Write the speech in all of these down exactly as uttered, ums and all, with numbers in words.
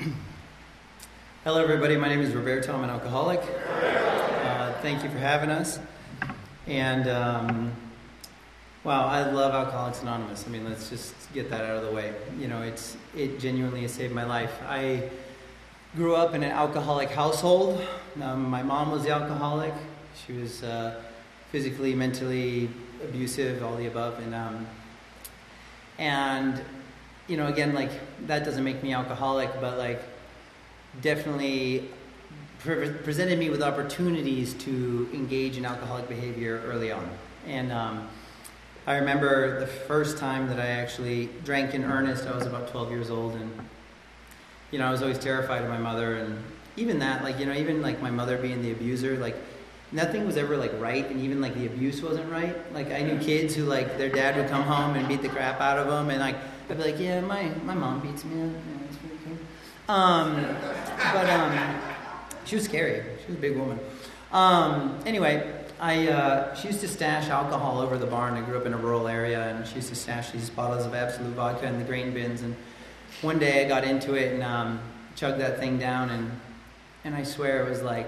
Hello, everybody. My name is Roberto. I'm an alcoholic. Uh, thank you for having us. And, um, wow, I love Alcoholics Anonymous. I mean, let's just get that out of the way. You know, it's it genuinely has saved my life. I grew up in an alcoholic household. Um, my mom was the alcoholic. She was uh, physically, mentally abusive, all the above. And, um, and you know, again, like, that doesn't make me alcoholic, but, like, definitely pre- presented me with opportunities to engage in alcoholic behavior early on. And um, I remember the first time that I actually drank in earnest, I was about twelve years old, and, you know, I was always terrified of my mother, and even that, like, you know, even, like, my mother being the abuser, like, nothing was ever, like, right, and even, like, the abuse wasn't right. Like, I knew kids who, like, their dad would come home and beat the crap out of them, and, like, I'd be like, yeah, my, my mom beats me. Yeah, that's pretty cool. Um, but um, she was scary. She was a big woman. Um, anyway, I uh, she used to stash alcohol over the barn. I grew up in a rural area, and she used to stash these bottles of Absolute vodka in the grain bins. And one day I got into it and um, chugged that thing down, and and I swear it was like,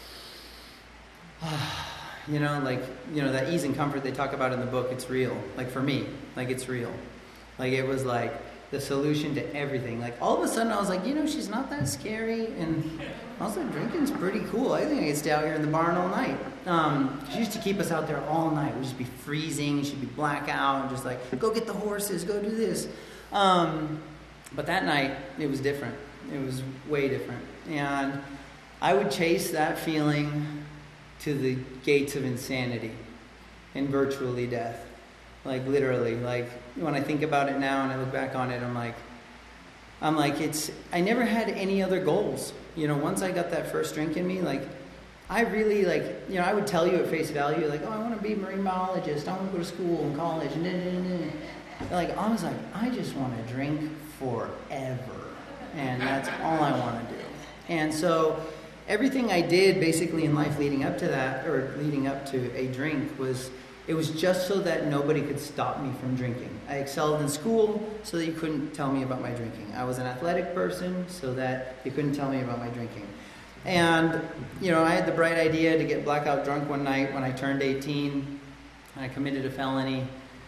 you know, like, you know, that ease and comfort they talk about in the book. It's real. Like, for me, like, it's real. Like, it was like the solution to everything. Like, all of a sudden I was like, you know, she's not that scary, and also drinking's pretty cool. I think I could stay out here in the barn all night. Um, she used to keep us out there all night. We'd just be freezing, she'd be blackout, and just like, go get the horses, go do this. Um, but that night, it was different. It was way different. And I would chase that feeling to the gates of insanity and virtually death. Like, literally, like, when I think about it now and I look back on it, I'm like, I'm like, it's, I never had any other goals. You know, once I got that first drink in me, like, I really, like, you know, I would tell you at face value, like, oh, I want to be a marine biologist, I want to go to school and college, and then, and then. Like, I was like, I just want to drink forever, and that's all I want to do. And so, everything I did basically in life leading up to that, or leading up to a drink, was, it was just so that nobody could stop me from drinking. I excelled in school so that you couldn't tell me about my drinking. I was an athletic person so that you couldn't tell me about my drinking. And, you know, I had the bright idea to get blackout drunk one night when I turned eighteen. And I committed a felony.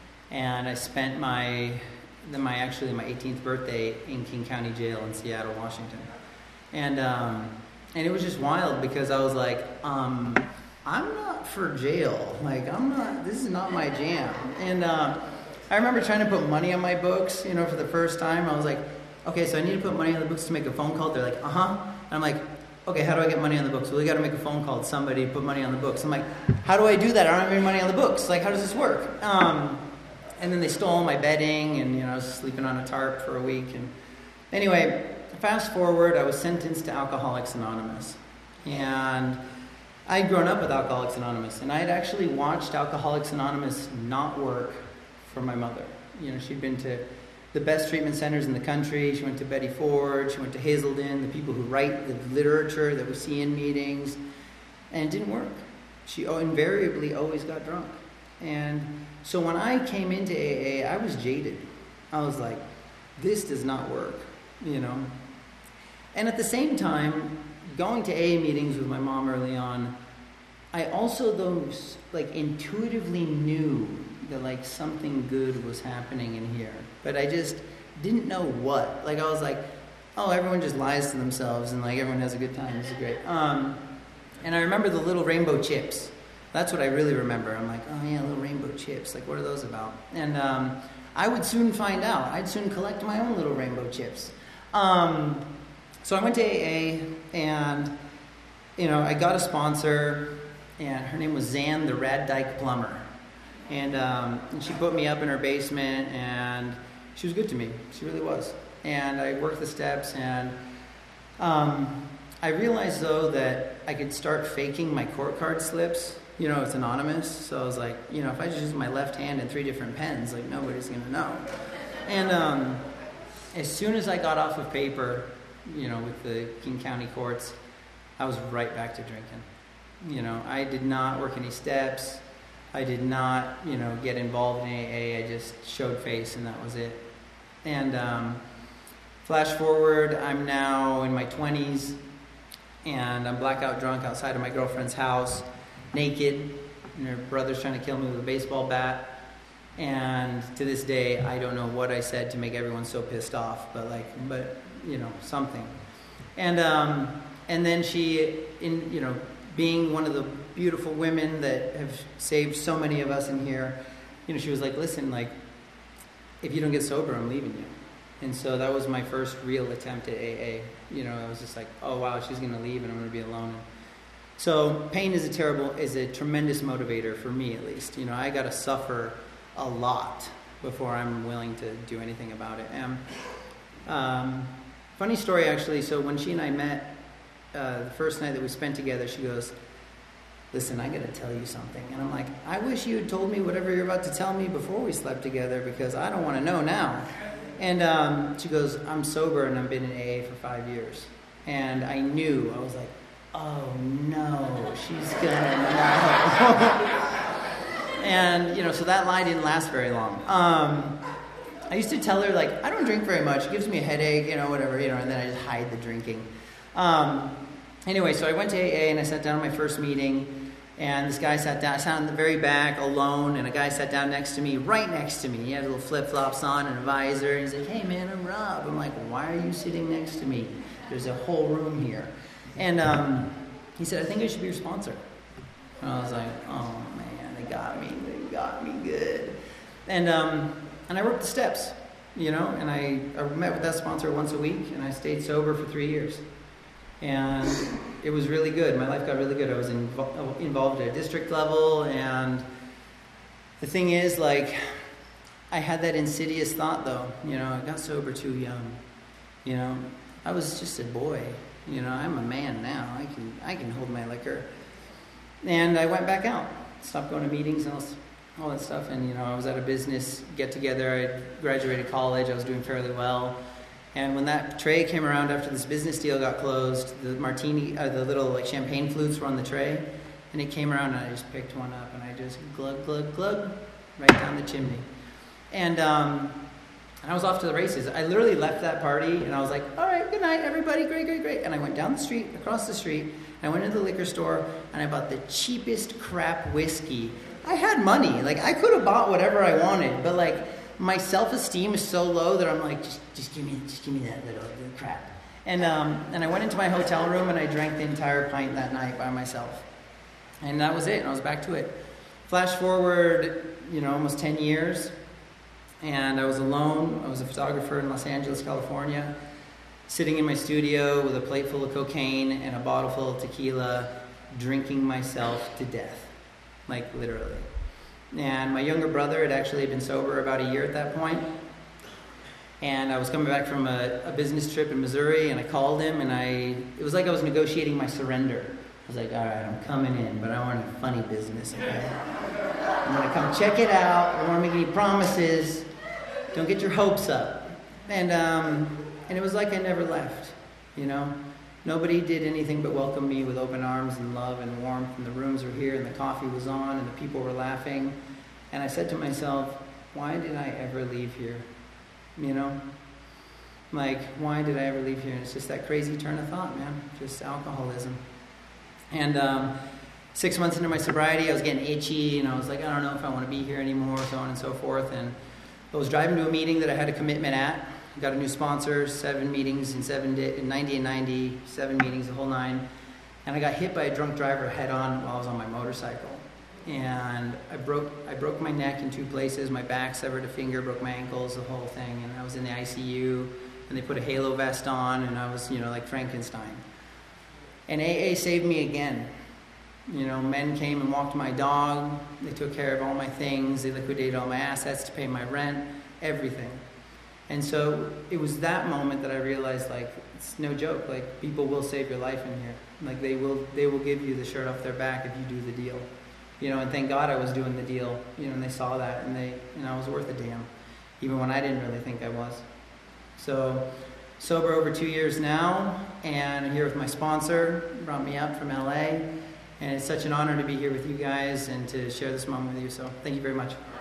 And I spent my, my actually my eighteenth birthday in King County Jail in Seattle, Washington. And, um, and it was just wild because I was like, um... I'm not for jail. Like, I'm not, this is not my jam. And uh, I remember trying to put money on my books, you know, for the first time. I was like, okay, so I need to put money on the books to make a phone call. They're like, uh-huh. And I'm like, okay, how do I get money on the books? Well, we got to make a phone call to somebody to put money on the books. I'm like, how do I do that? I don't have any money on the books. Like, how does this work? Um, and then they stole my bedding, and, you know, I was sleeping on a tarp for a week. And anyway, fast forward, I was sentenced to Alcoholics Anonymous. And I'd grown up with Alcoholics Anonymous, and I had actually watched Alcoholics Anonymous not work for my mother. You know, she'd been to the best treatment centers in the country. She went to Betty Ford. She went to Hazelden, the people who write the literature that we see in meetings, and it didn't work. She invariably always got drunk. And so when I came into A A, I was jaded. I was like, this does not work, you know. And at the same time, going to A A meetings with my mom early on, I also, though, like, intuitively knew that, like, something good was happening in here. But I just didn't know what. Like, I was like, oh, everyone just lies to themselves, and, like, everyone has a good time. This is great. Um, and I remember the little rainbow chips. That's what I really remember. I'm like, oh, yeah, little rainbow chips. Like, what are those about? And um, I would soon find out. I'd soon collect my own little rainbow chips. Um... So I went to A A, and, you know, I got a sponsor, and her name was Zan the Rad Dyke Plumber. And, um, and she put me up in her basement, and she was good to me. She really was. And I worked the steps, and um, I realized, though, that I could start faking my court card slips. You know, it's anonymous. So I was like, you know, if I just use my left hand and three different pens, like, nobody's going to know. And um, as soon as I got off of paper, you know, with the King County courts, I was right back to drinking. You know, I did not work any steps. I did not, you know, get involved in A A. I just showed face, and that was it. And um, Flash forward, I'm now in my twenties, and I'm blackout drunk outside of my girlfriend's house, naked, and her brother's trying to kill me with a baseball bat. And to this day, I don't know what I said to make everyone so pissed off, but like, but you know, something. And um, and then she, in you know, being one of the beautiful women that have saved so many of us in here, you know, she was like, listen, like, if you don't get sober, I'm leaving you. And so that was my first real attempt at A A. You know, I was just like, oh wow, she's going to leave and I'm going to be alone. So pain is a terrible, is a tremendous motivator for me at least. You know, I got to suffer a lot before I'm willing to do anything about it. And um, funny story actually. So when she and I met, uh, the first night that we spent together, she goes, listen, I got to tell you something. And I'm like, I wish you had told me whatever you're about to tell me before we slept together, because I don't want to know now. And um, she goes, I'm sober and I've been in A A for five years. And I knew, I was like, oh no, she's gonna know. And, you know, so that lie didn't last very long. Um, I used to tell her, like, I don't drink very much. It gives me a headache, you know, whatever, you know, and then I just hide the drinking. Um, anyway, so I went to A A and I sat down at my first meeting. And this guy sat down, I sat in the very back alone, and a guy sat down next to me, right next to me. He had little flip-flops on and a visor, and he's like, hey man, I'm Rob. I'm like, why are you sitting next to me? There's a whole room here. And um, he said, I think I should be your sponsor. And I was like, oh man, they got me, they got me good. And um, and I worked the steps, you know, and I, I met with that sponsor once a week, and I stayed sober for three years. And it was really good. My life got really good. I was invo- involved at a district level, and the thing is, like, I had that insidious thought, though. You know, I got sober too young. You know, I was just a boy. You know, I'm a man now. I can I can hold my liquor. And I went back out, stopped going to meetings and all, all that stuff. And you know, I was at a business get together. I graduated college. I was doing fairly well. And when that tray came around after this business deal got closed, the martini, uh, the little like champagne flutes were on the tray, and it came around and I just picked one up and I just glug, glug, glug, right down the chimney. And um, and I was off to the races. I literally left that party and I was like, all right, good night, everybody, great, great, great. And I went down the street, across the street, and I went into the liquor store and I bought the cheapest crap whiskey. I had money. Like, I could have bought whatever I wanted, but like, my self-esteem is so low that I'm like, just, just give me, just give me that little, little crap. And um, and I went into my hotel room and I drank the entire pint that night by myself. And that was it. And I was back to it. Flash forward, you know, almost ten years, and I was alone. I was a photographer in Los Angeles, California, sitting in my studio with a plate full of cocaine and a bottle full of tequila, drinking myself to death, like literally. And my younger brother had actually been sober about a year at that point. And I was coming back from a, a business trip in Missouri, and I called him, and I it was like I was negotiating my surrender. I was like, all right, I'm coming in, but I don't want any funny business, okay? I'm going to come check it out. I don't want to make any promises. Don't get your hopes up. And um, and it was like I never left, you know? Nobody did anything but welcome me with open arms and love and warmth, and the rooms were here, and the coffee was on, and the people were laughing. And I said to myself, why did I ever leave here? You know? Like, why did I ever leave here? And it's just that crazy turn of thought, man. Just alcoholism. And um, six months into my sobriety, I was getting itchy, and I was like, I don't know if I want to be here anymore, so on and so forth. And I was driving to a meeting that I had a commitment at. Got a new sponsor, seven meetings in seven days, in ninety and ninety, seven meetings, the whole nine. And I got hit by a drunk driver head on while I was on my motorcycle. And I broke I broke my neck in two places, my back, severed a finger, broke my ankles, the whole thing. And I was in the I C U, and they put a halo vest on, and I was, you know, like Frankenstein. And A A saved me again. You know, men came and walked my dog. They took care of all my things. They liquidated all my assets to pay my rent, everything. And so it was that moment that I realized, like, it's no joke. Like, people will save your life in here. Like, they will they will give you the shirt off their back if you do the deal. You know, and thank God I was doing the deal. You know, and they saw that, and they, you know, I was worth a damn, even when I didn't really think I was. So, sober over two years now, and I'm here with my sponsor. Brought me up from L A, and it's such an honor to be here with you guys and to share this moment with you. So, thank you very much.